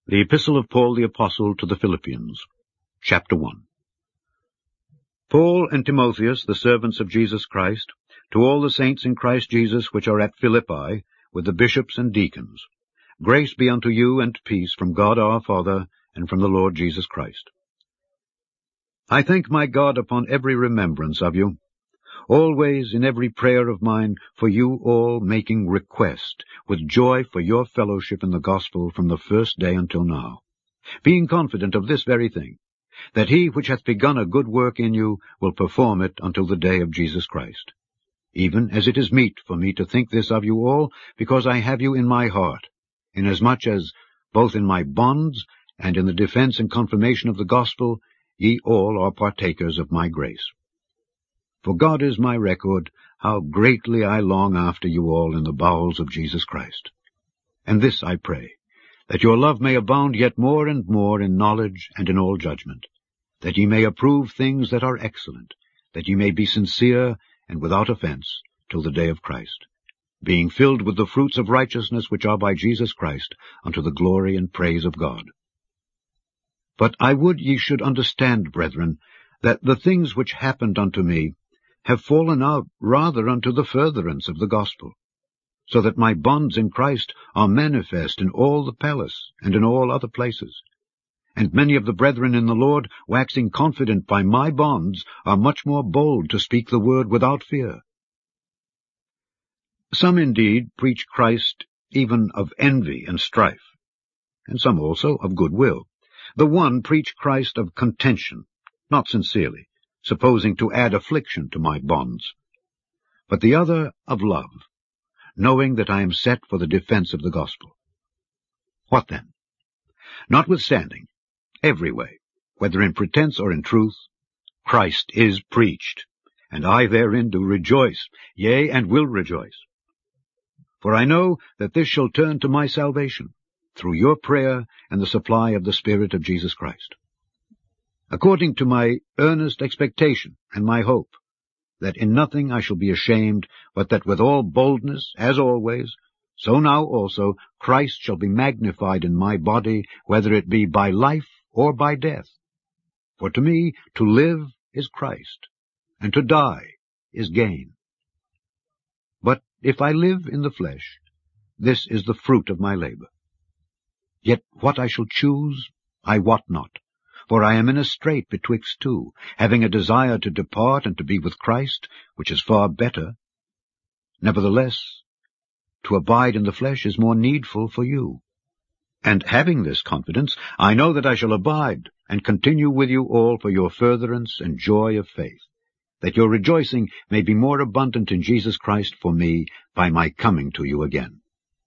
The Epistle of Paul the Apostle to the Philippians, Chapter 1. Paul and Timotheus, the servants of Jesus Christ, to all the saints in Christ Jesus which are at Philippi, with the bishops and deacons, grace be unto you and peace from God our Father and from the Lord Jesus Christ. I thank my God upon every remembrance of you, always in every prayer of mine for you all, making request with joy for your fellowship in the gospel from the first day until now, being confident of this very thing, that he which hath begun a good work in you will perform it until the day of Jesus Christ. Even as it is meet for me to think this of you all, because I have you in my heart, inasmuch as, both in my bonds and in the defense and confirmation of the gospel, ye all are partakers of my grace. For God is my record, how greatly I long after you all in the bowels of Jesus Christ. And this I pray, that your love may abound yet more and more in knowledge and in all judgment, that ye may approve things that are excellent, that ye may be sincere and without offense till the day of Christ, being filled with the fruits of righteousness which are by Jesus Christ, unto the glory and praise of God. But I would ye should understand, brethren, that the things which happened unto me have fallen out rather unto the furtherance of the gospel, so that my bonds in Christ are manifest in all the palace and in all other places. And many of the brethren in the Lord, waxing confident by my bonds, are much more bold to speak the word without fear. Some indeed preach Christ even of envy and strife, and some also of good will. The one preach Christ of contention, not sincerely, supposing to add affliction to my bonds, but the other of love, knowing that I am set for the defense of the gospel. What then? Notwithstanding, every way, whether in pretense or in truth, Christ is preached, and I therein do rejoice, yea, and will rejoice. For I know that this shall turn to my salvation, through your prayer and the supply of the Spirit of Jesus Christ. According to my earnest expectation and my hope, that in nothing I shall be ashamed, but that with all boldness, as always, so now also Christ shall be magnified in my body, whether it be by life or by death. For to me to live is Christ, and to die is gain. But if I live in the flesh, this is the fruit of my labor. Yet what I shall choose, I wot not. For I am in a strait betwixt two, having a desire to depart and to be with Christ, which is far better. Nevertheless, to abide in the flesh is more needful for you. And having this confidence, I know that I shall abide, and continue with you all for your furtherance and joy of faith, that your rejoicing may be more abundant in Jesus Christ for me by my coming to you again.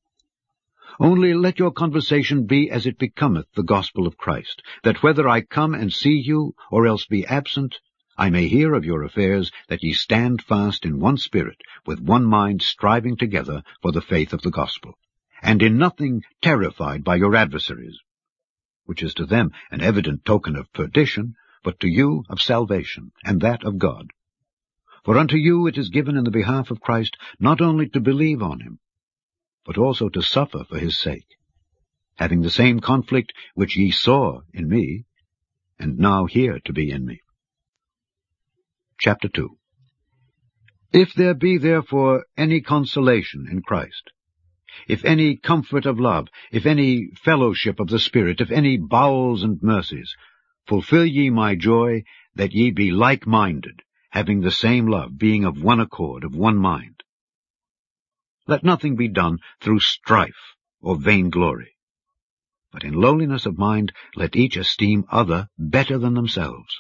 Only let your conversation be as it becometh the gospel of Christ, that whether I come and see you, or else be absent, I may hear of your affairs, that ye stand fast in one spirit, with one mind striving together for the faith of the gospel, and in nothing terrified by your adversaries, which is to them an evident token of perdition, but to you of salvation, and that of God. For unto you it is given in the behalf of Christ not only to believe on him, but also to suffer for his sake, having the same conflict which ye saw in me, and now hear to be in me. Chapter 2. If there be therefore any consolation in Christ, if any comfort of love, if any fellowship of the Spirit, if any bowels and mercies, fulfill ye my joy, that ye be like-minded, having the same love, being of one accord, of one mind. Let nothing be done through strife or vainglory, but in lowliness of mind let each esteem other better than themselves.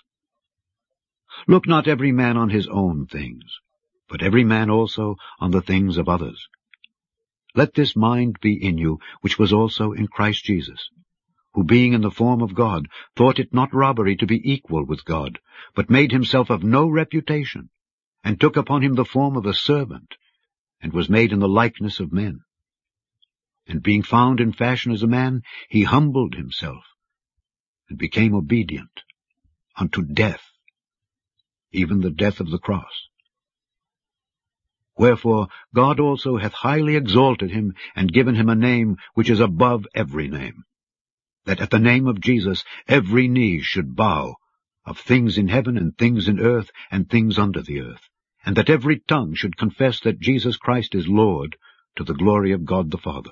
Look not every man on his own things, but every man also on the things of others. Let this mind be in you, which was also in Christ Jesus, who being in the form of God, thought it not robbery to be equal with God, but made himself of no reputation, and took upon him the form of a servant, and was made in the likeness of men. And being found in fashion as a man, he humbled himself, and became obedient unto death, even the death of the cross. Wherefore God also hath highly exalted him, and given him a name which is above every name, that at the name of Jesus every knee should bow, of things in heaven and things in earth and things under the earth, and that every tongue should confess that Jesus Christ is Lord, to the glory of God the Father.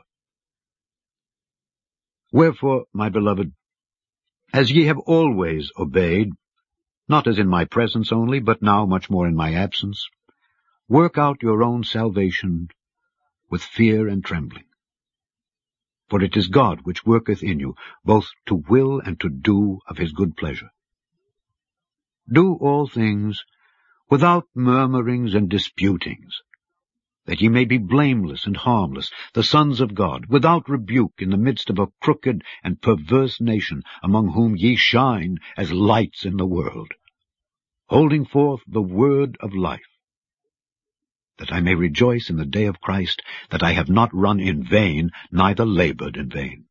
Wherefore, my beloved, as ye have always obeyed, not as in my presence only, but now much more in my absence, work out your own salvation with fear and trembling. For it is God which worketh in you, both to will and to do of his good pleasure. Do all things without murmurings and disputings, that ye may be blameless and harmless, the sons of God, without rebuke in the midst of a crooked and perverse nation, among whom ye shine as lights in the world, holding forth the word of life, that I may rejoice in the day of Christ, that I have not run in vain, neither labored in vain.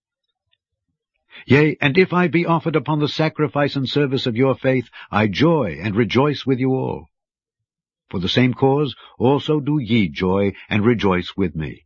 Yea, and if I be offered upon the sacrifice and service of your faith, I joy and rejoice with you all. For the same cause also do ye joy and rejoice with me.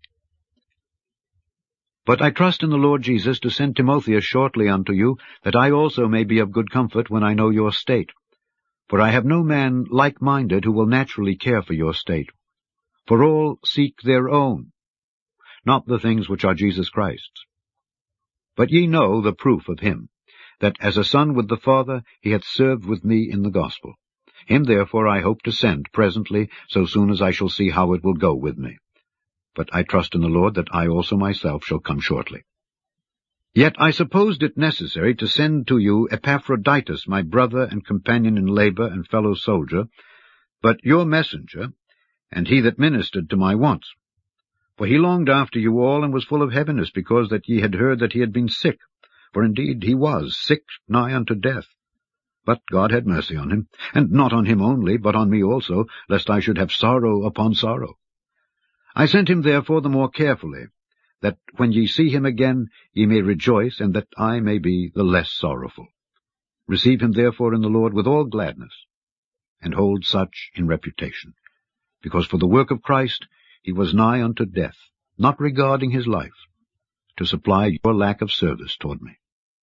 But I trust in the Lord Jesus to send Timotheus shortly unto you, that I also may be of good comfort when I know your state. For I have no man like-minded who will naturally care for your state. For all seek their own, not the things which are Jesus Christ's. But ye know the proof of him, that as a son with the Father he hath served with me in the gospel. Him therefore I hope to send presently, so soon as I shall see how it will go with me. But I trust in the Lord that I also myself shall come shortly. Yet I supposed it necessary to send to you Epaphroditus, my brother and companion in labor and fellow soldier, but your messenger, and he that ministered to my wants. For he longed after you all, and was full of heaviness, because that ye had heard that he had been sick. For indeed he was sick nigh unto death. But God had mercy on him, and not on him only, but on me also, lest I should have sorrow upon sorrow. I sent him therefore the more carefully, that when ye see him again ye may rejoice, and that I may be the less sorrowful. Receive him therefore in the Lord with all gladness, and hold such in reputation. Because for the work of Christ he was nigh unto death, not regarding his life, to supply your lack of service toward me.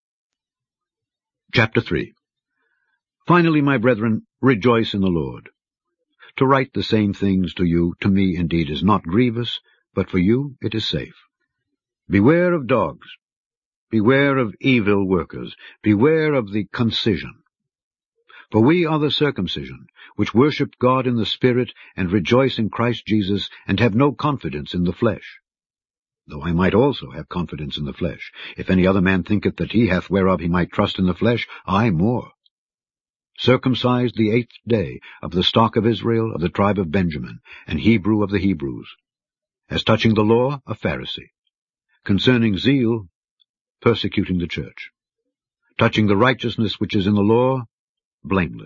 Chapter 3. Finally, my brethren, rejoice in the Lord. To write the same things to you, to me indeed is not grievous, but for you it is safe. Beware of dogs, beware of evil workers, beware of the concision. For we are the circumcision, which worship God in the Spirit, and rejoice in Christ Jesus, and have no confidence in the flesh. Though I might also have confidence in the flesh. If any other man thinketh that he hath whereof he might trust in the flesh, I more. Circumcised the 8th day, of the stock of Israel, of the tribe of Benjamin, and Hebrew of the Hebrews. As touching the law, a Pharisee. Concerning zeal, persecuting the church. Touching the righteousness which is in the law, blameless.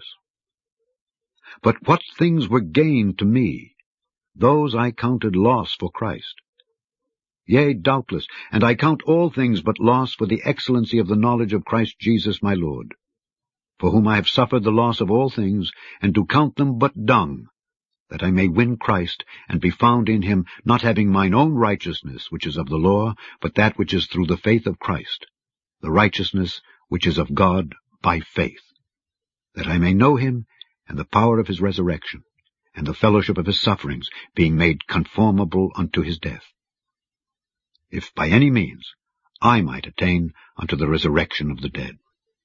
But what things were gain to me, those I counted loss for Christ. Yea, doubtless, and I count all things but loss for the excellency of the knowledge of Christ Jesus my Lord, for whom I have suffered the loss of all things, and do count them but dung, that I may win Christ, and be found in him, not having mine own righteousness, which is of the law, but that which is through the faith of Christ, the righteousness which is of God by faith, that I may know him, and the power of his resurrection, and the fellowship of his sufferings, being made conformable unto his death, if by any means I might attain unto the resurrection of the dead.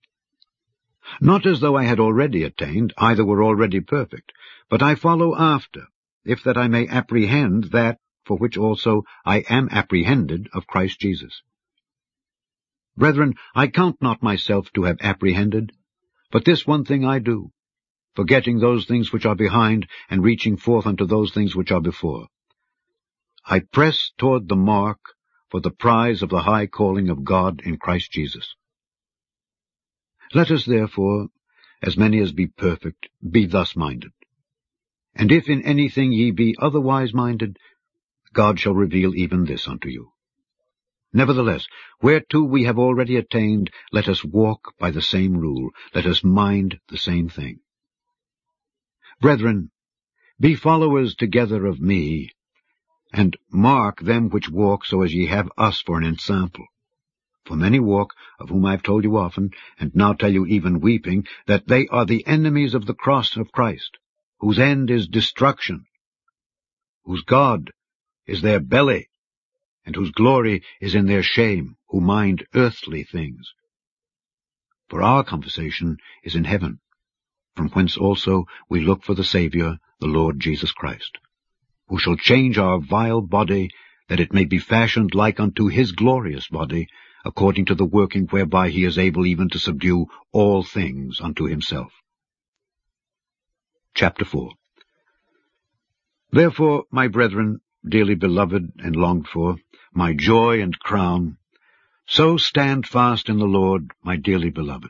Not as though I had already attained, either were already perfect, but I follow after, if that I may apprehend that for which also I am apprehended of Christ Jesus. Brethren, I count not myself to have apprehended, but this one thing I do, forgetting those things which are behind, and reaching forth unto those things which are before. I press toward the mark for the prize of the high calling of God in Christ Jesus. Let us therefore, as many as be perfect, be thus minded. And if in anything ye be otherwise minded, God shall reveal even this unto you. Nevertheless, whereto we have already attained, let us walk by the same rule, let us mind the same thing. Brethren, be followers together of me, and mark them which walk so as ye have us for an ensample. For many walk, of whom I have told you often, and now tell you even weeping, that they are the enemies of the cross of Christ, whose end is destruction, whose God is their belly, and whose glory is in their shame, who mind earthly things. For our conversation is in heaven, from whence also we look for the Saviour, the Lord Jesus Christ, who shall change our vile body, that it may be fashioned like unto his glorious body, according to the working whereby he is able even to subdue all things unto himself. Chapter 4. Therefore, my brethren, dearly beloved and longed for, my joy and crown, so stand fast in the Lord, my dearly beloved.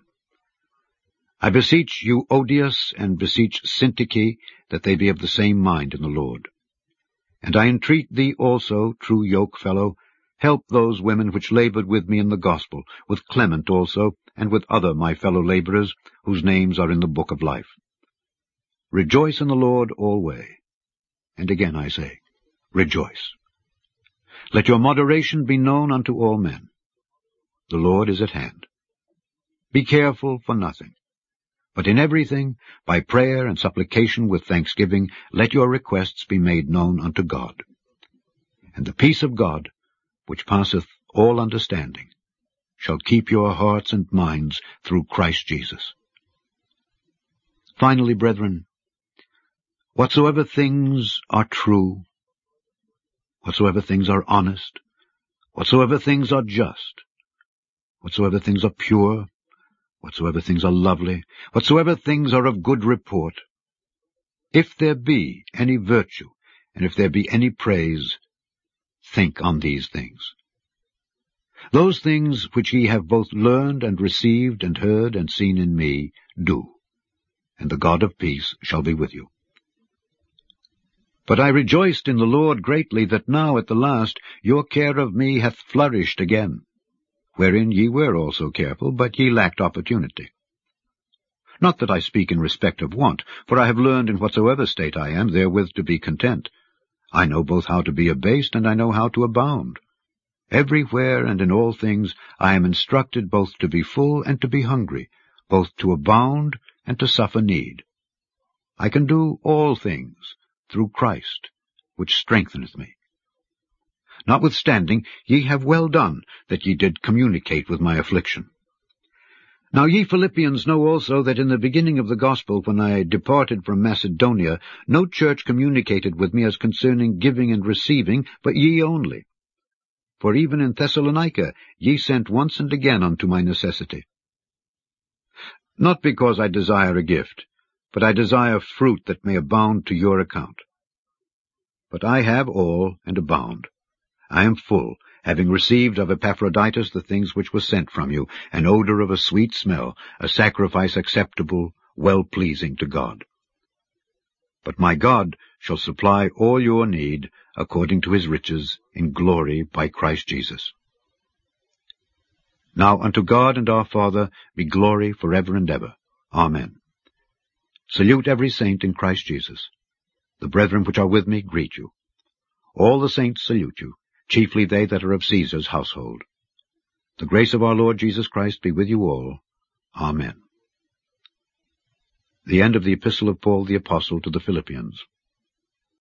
I beseech Euodias and beseech Syntyche that they be of the same mind in the Lord. And I entreat thee also, true yokefellow, help those women which labored with me in the gospel, with Clement also, and with other my fellow laborers, whose names are in the book of life. Rejoice in the Lord alway. And again I say, rejoice. Let your moderation be known unto all men. The Lord is at hand. Be careful for nothing, but in everything, by prayer and supplication with thanksgiving, let your requests be made known unto God. And the peace of God, which passeth all understanding, shall keep your hearts and minds through Christ Jesus. Finally, brethren, whatsoever things are true, whatsoever things are honest, whatsoever things are just, whatsoever things are pure, whatsoever things are lovely, whatsoever things are of good report, if there be any virtue, and if there be any praise, think on these things. Those things which ye have both learned and received and heard and seen in me, do, and the God of peace shall be with you. But I rejoiced in the Lord greatly that now at the last your care of me hath flourished again, wherein ye were also careful, but ye lacked opportunity. Not that I speak in respect of want, for I have learned in whatsoever state I am therewith to be content. I know both how to be abased, and I know how to abound. Everywhere and in all things I am instructed both to be full and to be hungry, both to abound and to suffer need. I can do all things through Christ, which strengtheneth me. Notwithstanding, ye have well done that ye did communicate with my affliction. Now ye Philippians know also that in the beginning of the gospel, when I departed from Macedonia, no church communicated with me as concerning giving and receiving, but ye only. For even in Thessalonica ye sent once and again unto my necessity. Not because I desire a gift, but I desire fruit that may abound to your account. But I have all and abound. I am full, having received of Epaphroditus the things which were sent from you, an odor of a sweet smell, a sacrifice acceptable, well-pleasing to God. But my God shall supply all your need according to his riches in glory by Christ Jesus. Now unto God and our Father be glory forever and ever. Amen. Salute every saint in Christ Jesus. The brethren which are with me greet you. All the saints salute you, chiefly they that are of Caesar's household. The grace of our Lord Jesus Christ be with you all. Amen. The end of the Epistle of Paul the Apostle to the Philippians.